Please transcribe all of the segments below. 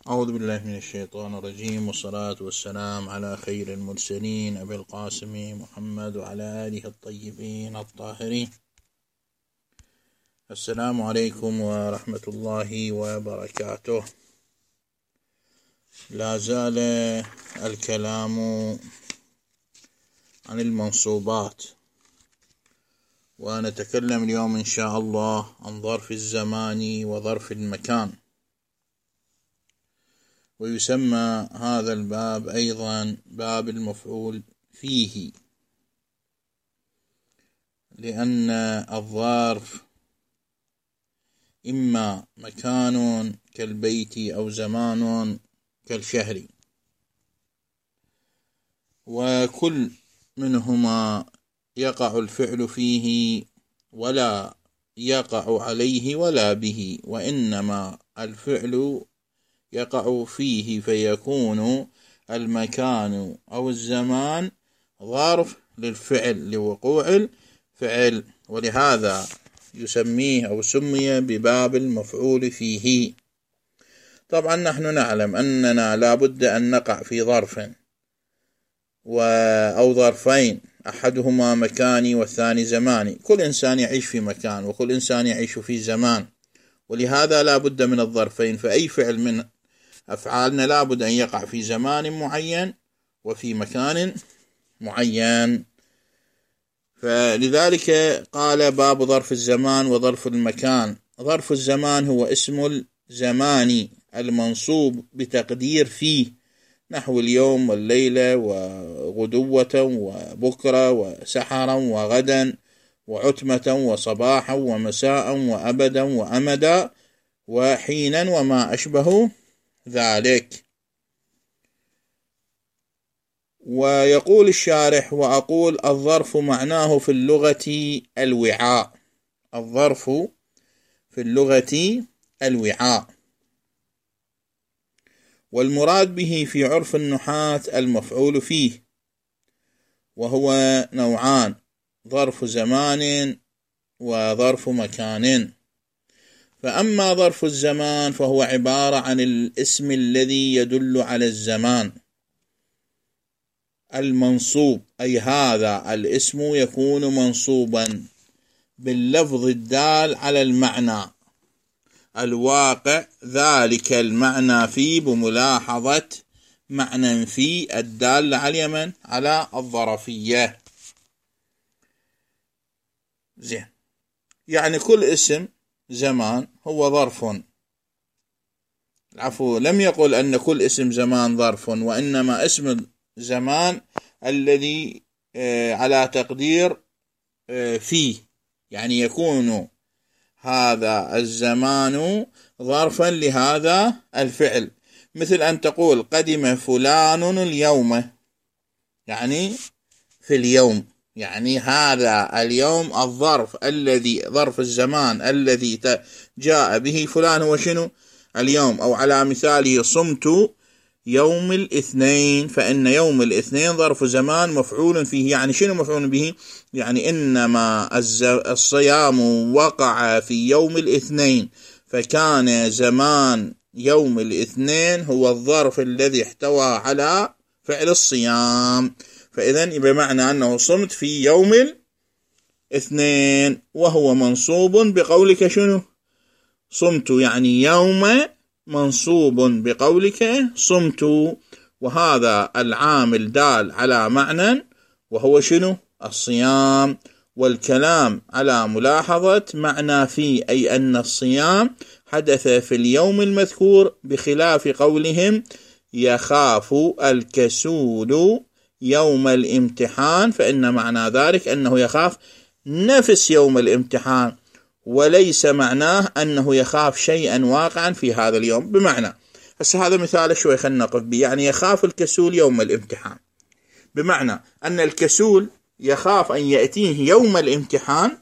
أعوذ بالله من الشيطان الرجيم، والصلاة والسلام على خير المرسلين أبي القاسم محمد وعلى آله الطيبين الطاهرين. السلام عليكم ورحمة الله وبركاته. لا زال الكلام عن المنصوبات، ونتكلم اليوم إن شاء الله عن ظرف الزمان وظرف المكان. ويسمى هذا الباب أيضا باب المفعول فيه، لأن الظرف إما مكان كالبيت أو زمان كالشهر، وكل منهما يقع الفعل فيه ولا يقع عليه ولا به، وإنما الفعل يقع فيه، فيكون المكان أو الزمان ظرف للفعل لوقوع الفعل، ولهذا يسميه أو سمي بباب المفعول فيه. طبعا نحن نعلم أننا لا بد أن نقع في ظرف أو ظرفين، أحدهما مكاني والثاني زماني. كل إنسان يعيش في مكان وكل إنسان يعيش في زمان، ولهذا لا بد من الظرفين. فأي فعل من أفعالنا لا بد أن يقع في زمان معين وفي مكان معين. فلذلك قال باب ظرف الزمان وظرف المكان. ظرف الزمان هو اسم الزمان المنصوب بتقدير فيه، نحو اليوم والليلة وغدوة وبكرة وسحرا وغدا وعتمة وصباحا ومساء وأبدا وأمدا وحينا وما أشبه ذلك. ويقول الشارح: وأقول الظرف معناه في اللغة الوعاء. الظرف في اللغة الوعاء، والمراد به في عرف النحاة المفعول فيه، وهو نوعان: ظرف زمان وظرف مكان. فأما ظرف الزمان فهو عبارة عن الاسم الذي يدل على الزمان المنصوب، أي هذا الاسم يكون منصوبا باللفظ الدال على المعنى الواقع ذلك المعنى فيه، بملاحظة معنى فيه الدال على الظرفية. زين، يعني كل اسم زمان هو ظرف. لم يقل أن كل اسم زمان ظرف، وإنما اسم زمان الذي على تقدير فيه، يعني يكون هذا الزمان ظرفا لهذا الفعل. مثل أن تقول قدم فلان اليوم، يعني في اليوم، يعني هذا اليوم الظرف ظرف الزمان الذي جاء به فلان هو شنو؟ اليوم. أو على مثاله صمت يوم الاثنين، فإن يوم الاثنين ظرف زمان مفعول فيه. يعني شنو مفعول به؟ يعني إنما الصيام وقع في يوم الاثنين، فكان زمان يوم الاثنين هو الظرف الذي احتوى على فعل الصيام. فإذن بمعنى أنه صمت في يوم الاثنين، وهو منصوب بقولك شنو؟ صمت، يعني يوم منصوب بقولك صمت، وهذا العامل دال على معنى وهو شنو؟ الصيام. والكلام على ملاحظة معنى فيه، أي أن الصيام حدث في اليوم المذكور، بخلاف قولهم يخاف الكسول يوم الامتحان، فإن معنى ذلك أنه يخاف نفس يوم الامتحان، وليس معناه أنه يخاف شيئا واقعا في هذا اليوم. بمعنى هذا مثال شوي خلنا نقف به. يعني يخاف الكسول يوم الامتحان، بمعنى أن الكسول يخاف أن يأتيه يوم الامتحان،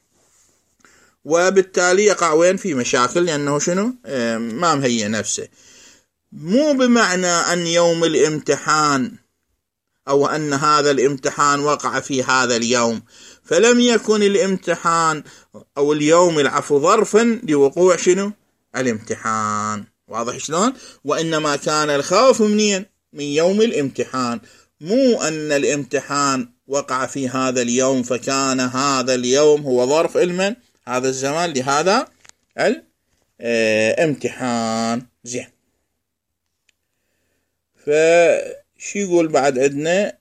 وبالتالي يقع وين؟ في مشاكل، لأنه شنو؟ ما مهيئ نفسه. مو بمعنى أن يوم الامتحان أو أن هذا الامتحان وقع في هذا اليوم، فلم يكن الامتحان أو اليوم ظرفا لوقوع شنو؟ الامتحان. واضح شلون؟ وإنما كان الخوف منين؟ من يوم الامتحان، مو أن الامتحان وقع في هذا اليوم فكان هذا اليوم هو ظرف المن هذا الزمان لهذا الامتحان. زين، فشي يقول بعد عندنا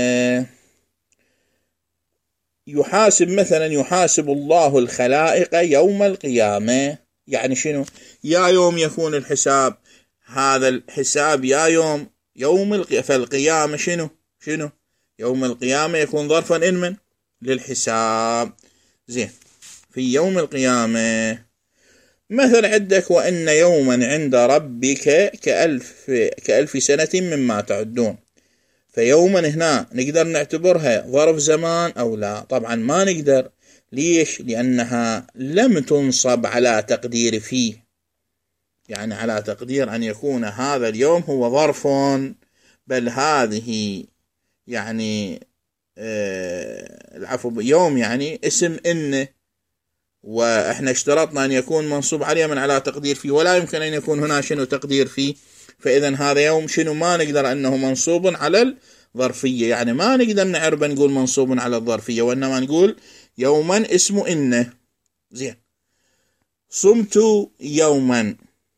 يحاسب مثلا، يحاسب الله الخلائق يوم القيامة. يعني شنو؟ يا يوم يكون الحساب، هذا الحساب يا يوم فالقيامة شنو يوم القيامة يكون ظرفا إنمن للحساب. زين، في يوم القيامة مثل عندك وإن يوما عند ربك كألف سنة مما تعدون. فيوما هنا نقدر نعتبرها ظرف زمان أو لا؟ طبعا ما نقدر. ليش؟ لأنها لم تنصب على تقدير فيه، يعني على تقدير أن يكون هذا اليوم هو ظرف، بل هذه يعني العفو يوم يعني اسم إن، وإحنا اشترطنا أن يكون منصوب عليه من على تقدير فيه، ولا يمكن أن يكون هنا شنو تقدير فيه. فإذا هذا يوم شنو ما نقدر أنه منصوب على الظرفية، يعني ما نقدر نعرب نقول منصوب على الظرفية، وإنما نقول يوما اسم إنه. زين، صمت يوما،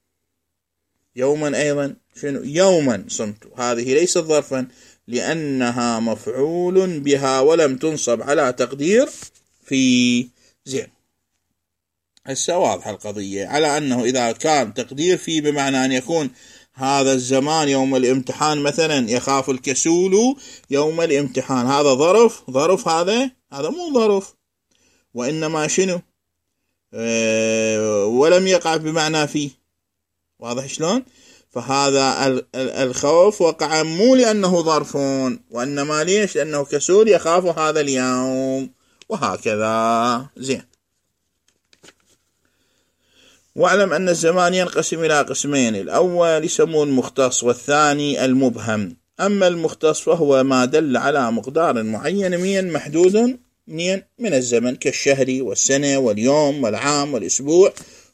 يوما أيضا شنو يوما صمت، هذه ليست ظرفا لأنها مفعول بها ولم تنصب على تقدير في. زين، هسه واضحة القضية على أنه إذا كان تقدير فيه بمعنى أن يكون هذا الزمان يوم الامتحان، مثلا يخاف الكسول يوم الامتحان، هذا ظرف هذا مو ظرف، وإنما شنو ولم يقع بمعنى فيه. واضح شلون؟ فهذا الخوف وقع مو لأنه ظرف، وإنما ليش؟ لأنه كسول يخاف هذا اليوم، وهكذا. زين، واعلم أن الزمان ينقسم إلى قسمين، الأول يسمون المختص والثاني المبهم. أما المختص فهو ما دل على مقدار معين محدود من الزمن كالشهر والسنة واليوم والعام والأسبوع.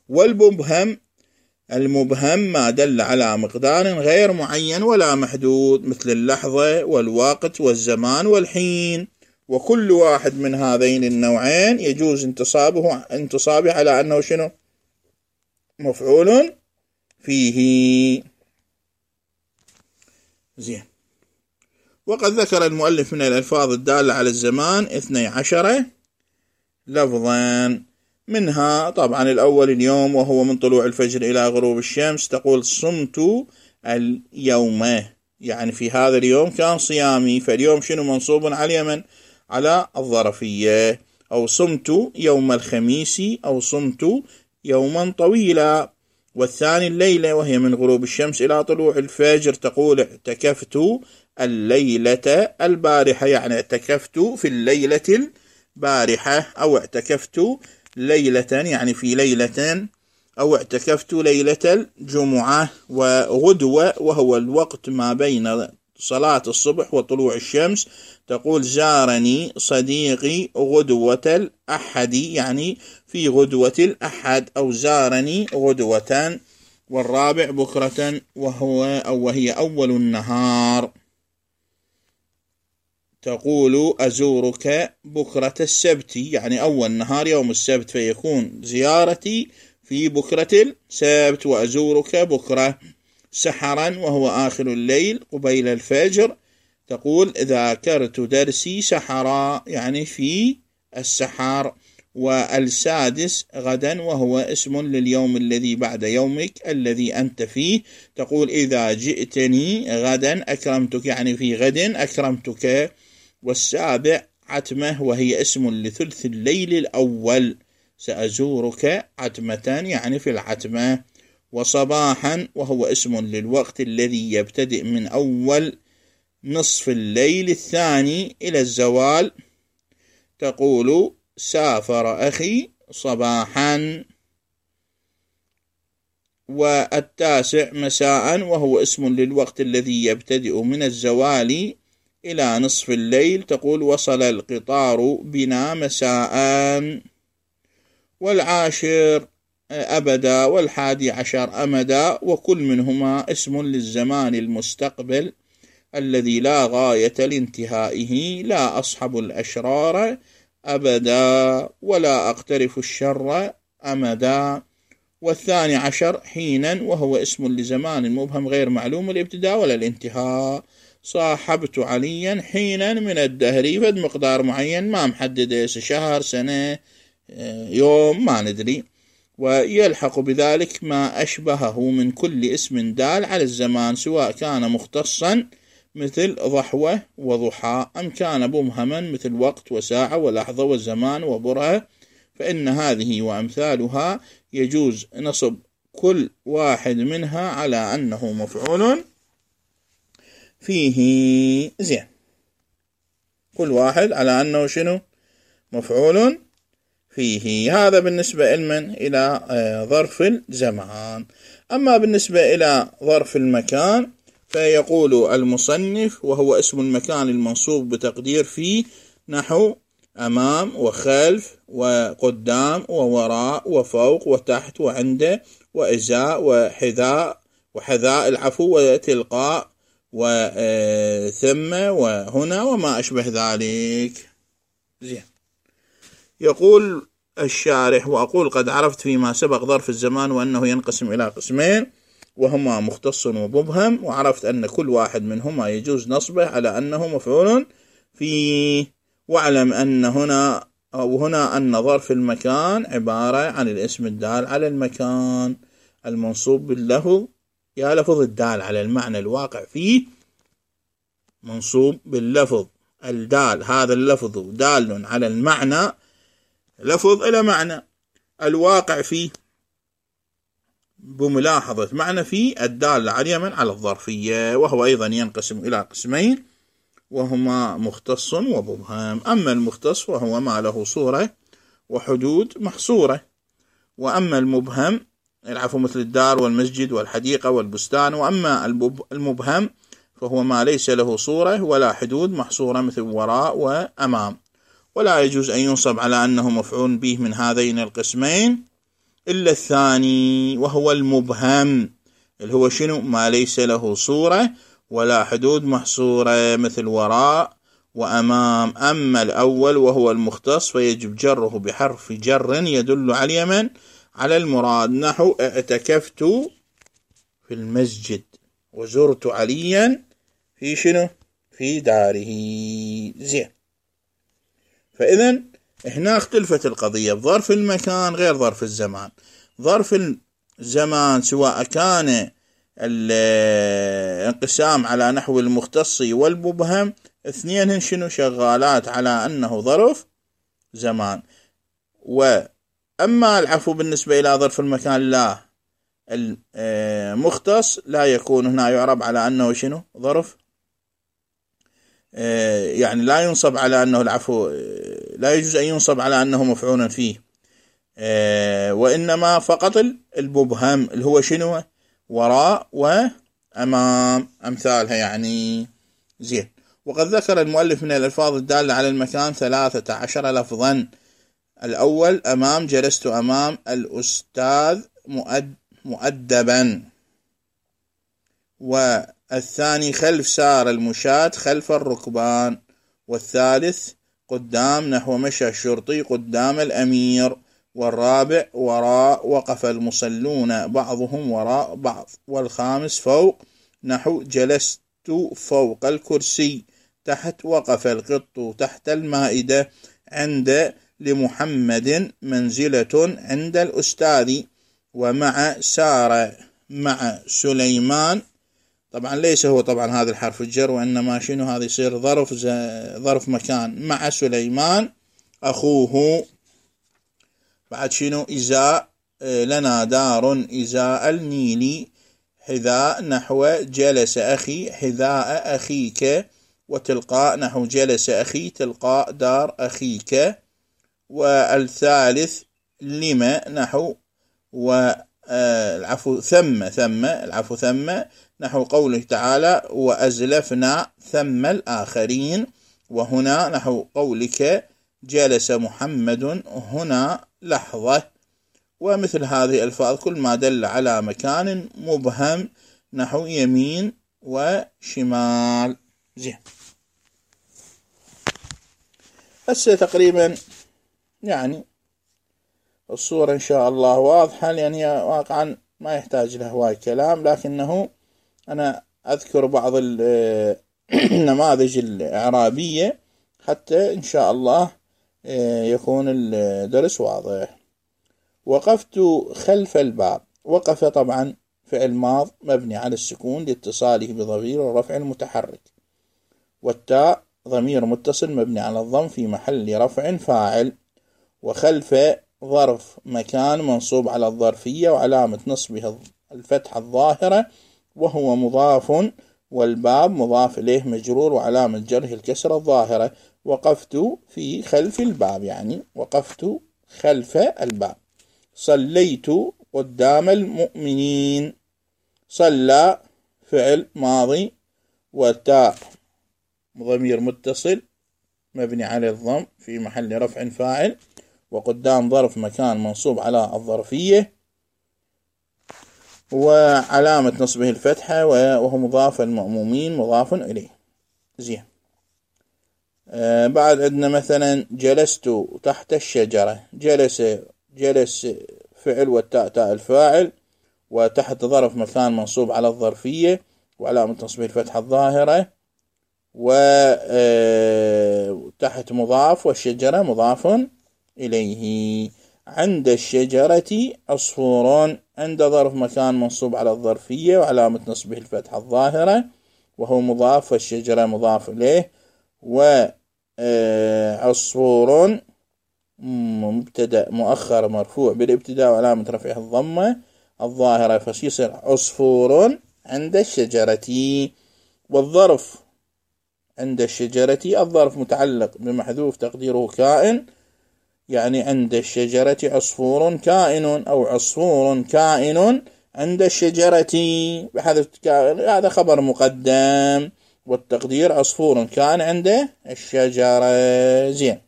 المبهم ما دل على مقدار غير معين ولا محدود مثل اللحظة والوقت والزمان والحين، وكل واحد من هذين النوعين يجوز انتصابه على أنه شنو مفعول فيه. زين، وقد ذكر المؤلف من الألفاظ الدالة على الزمان 12 لفظا، منها طبعا الأول اليوم، وهو من طلوع الفجر إلى غروب الشمس. تقول صمت اليوم، يعني في هذا اليوم كان صيامي، فاليوم شنو منصوب على اليمن على الظرفية. أو صمت يوم الخميس، أو صمت يوما طويلا. والثاني الليلة، وهي من غروب الشمس إلى طلوع الفجر. تقول اعتكفت الليلة البارحة، يعني اعتكفت في الليلة البارحة، أو اعتكفت ليلة يعني في ليلة، أو اعتكفت ليلة الجمعة. وغدوة وهو الوقت ما بين صلاة الصبح وطلوع الشمس. تقول زارني صديقي غدوة الأحد، يعني في غدوة الأحد، أو زارني غدوة. والرابع بكرة، وهي أول النهار. تقول أزورك بكرة السبت، يعني أول نهار يوم السبت، فيكون زيارتي في بكرة السبت. وأزورك بكرة سحرا، وهو آخر الليل قبيل الفجر. تقول ذاكرت درسي سحرا، يعني في السحر. والسادس غدا، وهو اسم لليوم الذي بعد يومك الذي أنت فيه. تقول إذا جئتني غدا أكرمتك، يعني في غد أكرمتك. والسابع عتمة، وهي اسم لثلث الليل الأول. سأزورك عتمة، يعني في العتمة. وصباحا، وهو اسم للوقت الذي يبتدئ من أول نصف الليل الثاني إلى الزوال. تقول سافر أخي صباحا. والتاسع مساء، وهو اسم للوقت الذي يبتدئ من الزوال إلى نصف الليل. تقول وصل القطار بنا مساء. والعاشر أبدا، والحادي عشر أمدا، وكل منهما اسم للزمان المستقبل الذي لا غاية لانتهائه. لا أصحب الأشرار أبدا، ولا أقترف الشر أمدا. والثاني عشر حينا، وهو اسم لزمان مبهم غير معلوم الابتداء ولا الانتهاء. صاحبت عليا حينا من الدهر، فد مقدار معين ما محدد، شهر، سنة، يوم، ما ندري. ويلحق بذلك ما أشبهه من كل اسم دال على الزمان، سواء كان مختصا مثل ضحوة وضحى، أم كان مبهما مثل وقت وساعة ولحظة وزمان وبرهة، فإن هذه وأمثالها يجوز نصب كل واحد منها على أنه مفعول فيه. زين، كل واحد على أنه شنو؟ مفعول فيه. هذا بالنسبة إلى ظرف الزمان. أما بالنسبة إلى ظرف المكان فيقول المصنف: وهو اسم المكان المنصوب بتقدير فيه، نحو أمام وخلف وقدام ووراء وفوق وتحت وعند وإزاء وحذاء العفو وتلقاء وثم وهنا وما أشبه ذلك. زين، يقول الشارح: وأقول قد عرفت فيما سبق ظرف الزمان وأنه ينقسم إلى قسمين، وهما مختص ومبهم، وعرفت أن كل واحد منهما يجوز نصبه على أنه مفعول فيه. واعلم أن هنا أن ظرف المكان عبارة عن الاسم الدال على المكان المنصوب باللفظ، يا لفظ الدال على المعنى الواقع فيه، منصوب باللفظ الدال، هذا اللفظ دال على المعنى، لفظ إلى معنى الواقع فيه، بملاحظة معنى فيه الدال على من على الظرفية. وهو أيضا ينقسم إلى قسمين، وهما مختص ومبهم. أما المختص وهو ما له صورة وحدود محصورة، وأما المبهم العفو مثل الدار والمسجد والحديقة والبستان. وأما المبهم فهو ما ليس له صورة ولا حدود محصورة مثل وراء وأمام. ولا يجوز أن ينصب على أنه مفعول به من هذين القسمين إلا الثاني، وهو المبهم، اللي هو شنو؟ ما ليس له صورة ولا حدود محصورة مثل وراء وأمام. أما الأول وهو المختص فيجب جره بحرف جر يدل على من على المراد، نحو اعتكفت في المسجد وزرت عليا في شنو؟ في داره. زين، فإذا هنا اختلفت القضية بظرف المكان غير ظرف الزمان. ظرف الزمان سواء كان الانقسام على نحو المختص والمبهم، اثنين شنو؟ شغالات على أنه ظرف زمان. وأما العفو بالنسبة إلى ظرف المكان لا، المختص لا يكون هنا يعرب على أنه شنو؟ ظرف، يعني لا ينصب على أنه العفو، لا يجوز أن ينصب على أنه مفعول فيه، وإنما فقط المبهم اللي هو شنو؟ وراء وأمام أمثالها يعني. زين، وقد ذكر المؤلف من الألفاظ الدالة على المكان 13 لفظا. الأول أمام، جلست أمام الأستاذ مؤدبا. والثاني خلف، سار المشاة خلف الركبان. والثالث قدام، نحو مشى الشرطي قدام الأمير. والرابع وراء، وقف المصلون بعضهم وراء بعض. والخامس فوق، نحو جلست فوق الكرسي. تحت، وقف القط تحت المائدة. عند، لمحمد منزلة عند الأستاذ. ومع، سار مع سليمان. طبعا ليس هو طبعا هذا الحرف الجر، وإنما شنو هذا يصير ظرف مكان. مع سليمان أخوه. بعد شنو؟ إزاء، لنا دار إزاء النيل. حذاء، نحو جلس أخي حذاء أخيك. وتلقاء، نحو جلس أخي تلقاء دار أخيك. والثالث لما، نحو العفو ثم العفو ثم، نحو قوله تعالى وأزلفنا ثم الآخرين. وهنا، نحو قولك جلس محمد هنا لحظة. ومثل هذه الألفاظ كل ما دل على مكان مبهم نحو يمين وشمال. زين، هسه تقريبا يعني الصورة إن شاء الله واضحة، لأن هي واقعا ما يحتاج له هواي كلام، لكنه أنا أذكر بعض النماذج الإعرابية حتى إن شاء الله يكون الدرس واضح. وقفت خلف الباب. وقف طبعا فعل ماض مبني على السكون لاتصاله بضمير الرفع المتحرك، والتاء ضمير متصل مبني على الضم في محل رفع فاعل. وخلف ظرف مكان منصوب على الظرفية وعلامة نصبه الفتحة الظاهرة وهو مضاف، والباب مضاف إليه مجرور وعلامة جره الكسرة الظاهرة. وقفت في خلف الباب يعني وقفت خلف الباب. صليت قدام المؤمنين. صلى فعل ماضي والتاء ضمير متصل مبني على الضم في محل رفع فاعل، وقدام ظرف مكان منصوب على الظرفية وعلامة نصبه الفتحة وهو مضاف، المأمومين مضاف إليه. زين، بعد عندنا مثلا جلست تحت الشجرة. جلس فعل والتاء تاء الفاعل، وتحت ظرف مكان منصوب على الظرفية وعلامة نصبه الفتحة الظاهرة، وتحت مضاف والشجرة مضاف إليه. عند الشجرة عصفور. عند ظرف مكان منصوب على الظرفية وعلامة نصبه الفتحة الظاهرة وهو مضاف والشجرة مضاف إليه. وعصفور مبتدأ مؤخر مرفوع بالابتداء وعلامة رفعه الضمة الظاهرة فيصير عصفور عند الشجرة. والظرف عند الشجرة الظرف متعلق بمحذوف تقديره كائن، يعني عند الشجرة عصفور كائن أو عصفور كائن عند الشجرة بحذف كائن، هذا خبر مقدم، والتقدير عصفور كان عند الشجرة. زين،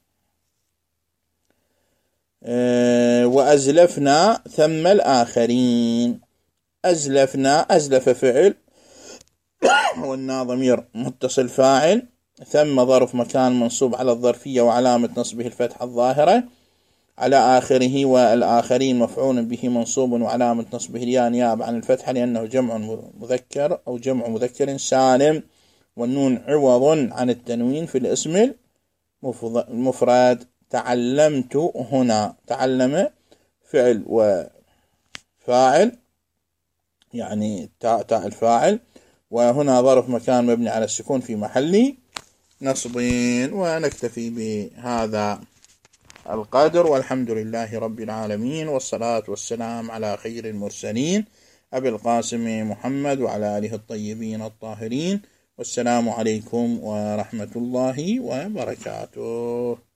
وأزلفنا ثم الآخرين. أزلفنا أزلف فعل والنا ضمير متصل فاعل، ثم ظرف مكان منصوب على الظرفية وعلامة نصبه الفتحة الظاهرة على آخره، والآخرين مفعول به منصوب وعلامة نصبه الياء نيابة عن الفتحة لأنه جمع مذكر أو جمع مذكر سالم، والنون عوض عن التنوين في الاسم المفرد. تعلمت هنا. تعلم فعل وفاعل يعني تاء الفاعل، وهنا ظرف مكان مبني على السكون في محل نصب. ونكتفي بهذا القدر، والحمد لله رب العالمين، والصلاة والسلام على خير المرسلين أبي القاسم محمد وعلى آله الطيبين الطاهرين. والسلام عليكم ورحمة الله وبركاته.